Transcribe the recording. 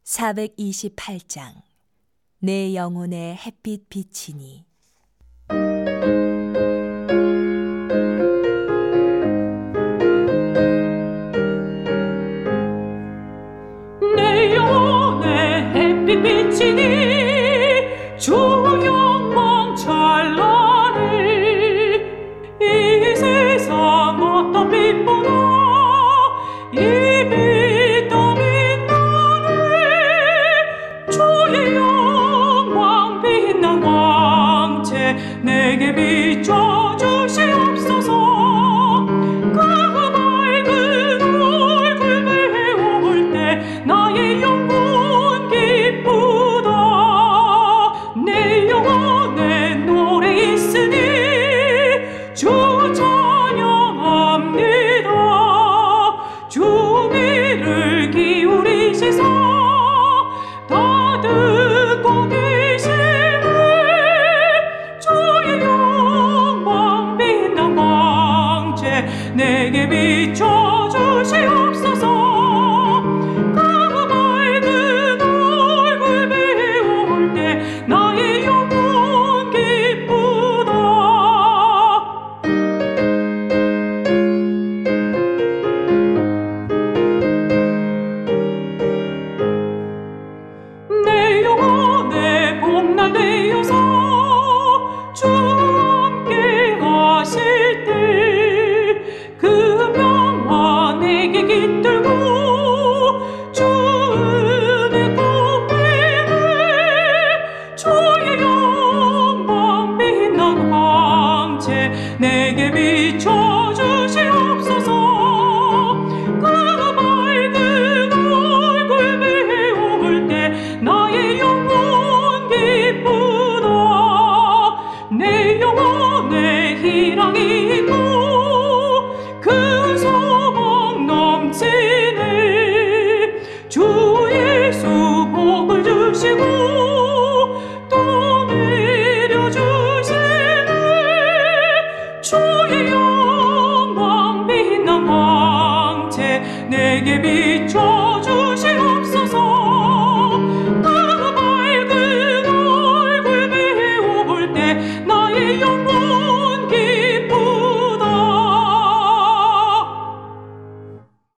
428장 내 영혼의 햇빛 비치니. 내 영혼의 햇빛 비치니 주 영광 찬란히. 이 세상 어떤 빛보다 이 빛 더 빛나네. 주의 영광 빛난 광채 내게 비춰주시옵소서. 그 밝은 얼굴 배울 때 나의 영혼 기쁘다. 내 영혼에 노래 있으니 주 찬양합니다. 주 귀를 기울이시사 다 듣고 계시네. 주의 영광 빛난 광채 내게 비춰주시옵소서. 그 밝은 얼굴 배울 때 나의 영혼 기쁘다. 내 영혼의 봄날 되어서 주 함께 하실 때 그 평화 내게 깃들고 주 은혜 꽃피네. 주의 영광 빛난 광채 내게 비춰주시옵소서. 그 밝은 얼굴 배울 때 나의 영혼 기쁘다. 내 영혼에 희락이 있고 그 소망 넘치네. 주 예수 복을 주시고 또 내려주시네. 주의 영광 빛난 광채 내게 비춰